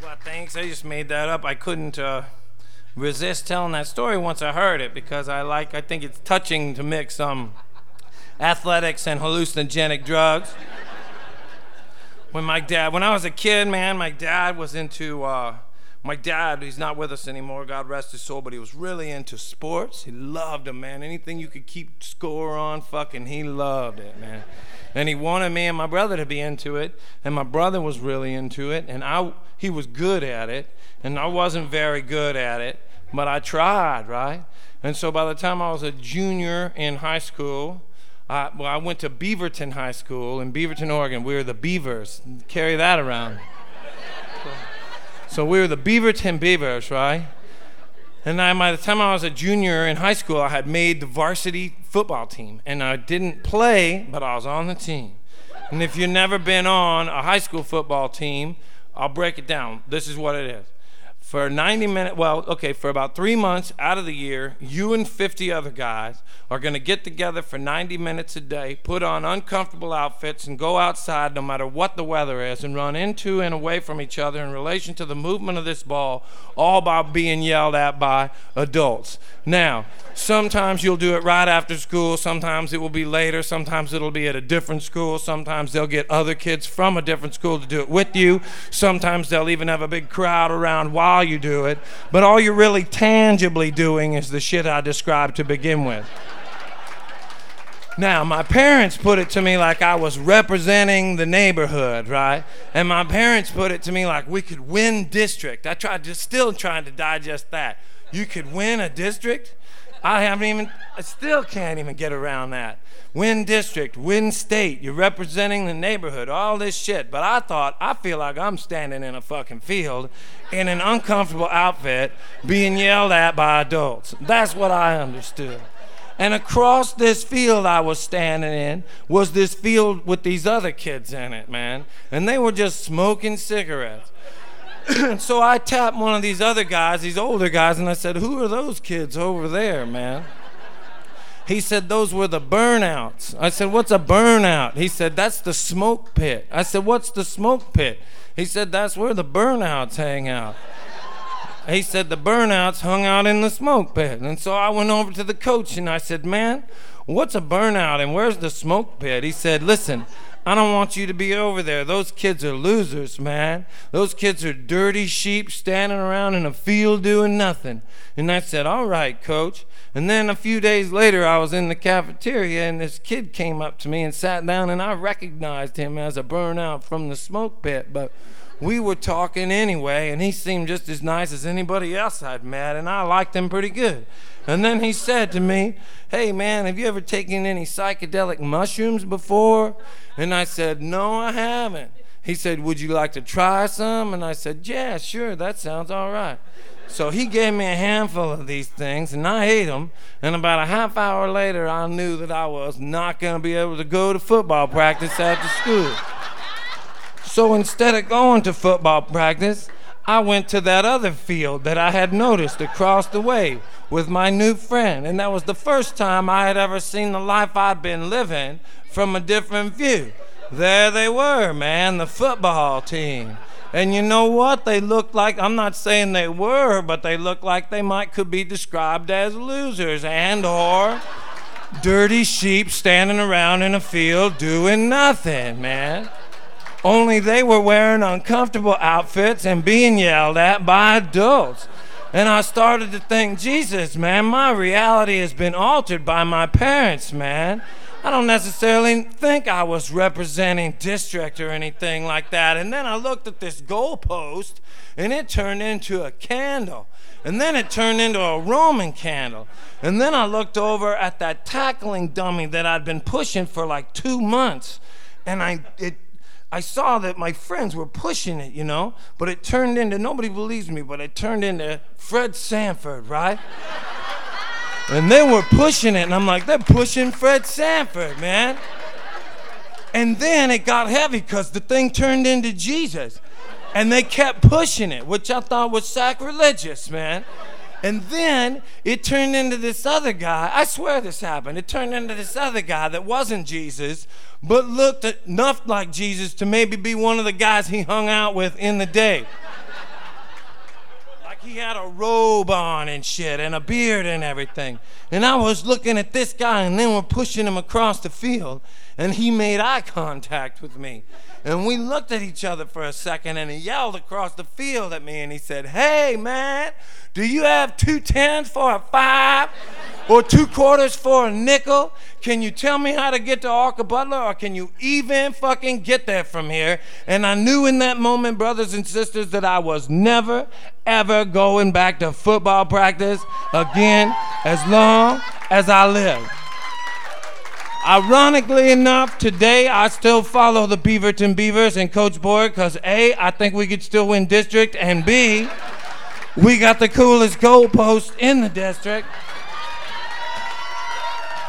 Well, thanks. I just made that up. I couldn't resist telling that story once I heard it because I think it's touching to mix athletics and hallucinogenic drugs. When I was a kid, man, my dad was into, he's not with us anymore, God rest his soul, but he was really into sports. He loved them, man. Anything you could keep score on, he loved it, man. And he wanted me and my brother to be into it, and my brother was really into it, and he was good at it, and I wasn't very good at it, but I tried, right? And so by the time I was a junior in high school, I went to Beaverton High School in Beaverton, Oregon. We were the Beavers. Carry that around. So we were the Beaverton Beavers, right? And by the time I was a junior in high school, I had made the varsity football team. And I didn't play, but I was on the team. And if you've never been on a high school football team, I'll break it down. This is what it is. For 90 minutes, for about 3 months out of the year, you and 50 other guys are going to get together for 90 minutes a day, put on uncomfortable outfits, and go outside no matter what the weather is, and run into and away from each other in relation to the movement of this ball, all by being yelled at by adults. Now, sometimes you'll do it right after school, sometimes it will be later, sometimes it'll be at a different school, sometimes they'll get other kids from a different school to do it with you, sometimes they'll even have a big crowd around while you do it, but all you're really tangibly doing is the shit I described to begin with. Now, my parents put it to me like I was representing the neighborhood, right? And my parents put it to me like we could win district. Still trying to digest that. You could win a district? I still can't even get around that. Win district, win state, you're representing the neighborhood, all this shit. But I feel like I'm standing in a fucking field in an uncomfortable outfit being yelled at by adults. That's what I understood. And across this field I was standing in was this field with these other kids in it, man. And they were just smoking cigarettes. So I tapped one of these other guys, these older guys, and I said, "Who are those kids over there, man?" He said, "Those were the burnouts." I said, "What's a burnout?" He said, "That's the smoke pit." I said, "What's the smoke pit?" He said, "That's where the burnouts hang out." He said, "The burnouts hung out in the smoke pit." And so I went over to the coach and I said, "Man, what's a burnout and where's the smoke pit?" He said, "Listen, I don't want you to be over there. Those kids are losers, man. Those kids are dirty sheep standing around in a field doing nothing." And I said, "All right, coach." And then a few days later, I was in the cafeteria and this kid came up to me and sat down, and I recognized him as a burnout from the smoke pit. But we were talking anyway, and he seemed just as nice as anybody else I'd met, and I liked him pretty good. And then he said to me, "Hey, man, have you ever taken any psychedelic mushrooms before?" And I said, "No, I haven't." He said, "Would you like to try some?" And I said, "Yeah, sure, that sounds all right." So he gave me a handful of these things, and I ate them. And about a half hour later, I knew that I was not going to be able to go to football practice after school. So instead of going to football practice, I went to that other field that I had noticed across the way with my new friend. And that was the first time I had ever seen the life I'd been living from a different view. There they were, man, the football team. And you know what? They looked like, I'm not saying they were, but they looked like they could be described as losers or dirty sheep standing around in a field doing nothing, man. Only they were wearing uncomfortable outfits and being yelled at by adults. And I started to think, Jesus, man, my reality has been altered by my parents, man. I don't necessarily think I was representing district or anything like that. And then I looked at this goalpost, and it turned into a candle. And then it turned into a Roman candle. And then I looked over at that tackling dummy that I'd been pushing for like 2 months. And I saw that my friends were pushing it, you know, but it turned into, nobody believes me, but it turned into Fred Sanford, right? And they were pushing it, and I'm like, they're pushing Fred Sanford, man. And then it got heavy because the thing turned into Jesus. And they kept pushing it, which I thought was sacrilegious, man. And then it turned into this other guy. I swear this happened. It turned into this other guy that wasn't Jesus, but looked enough like Jesus to maybe be one of the guys he hung out with in the day. Like he had a robe on and shit and a beard and everything. And I was looking at this guy, and then we're pushing him across the field, and he made eye contact with me. And we looked at each other for a second, and he yelled across the field at me, and he said, "Hey, man, do you have 2 10s for a 5 or 2 quarters for a nickel? Can you tell me how to get to Arca Butler, or can you even fucking get there from here?" And I knew in that moment, brothers and sisters, that I was never, ever going back to football practice again as long as I live. Ironically enough, today I still follow the Beaverton Beavers and Coach Boyd because A, I think we could still win district, and B, we got the coolest goalpost in the district.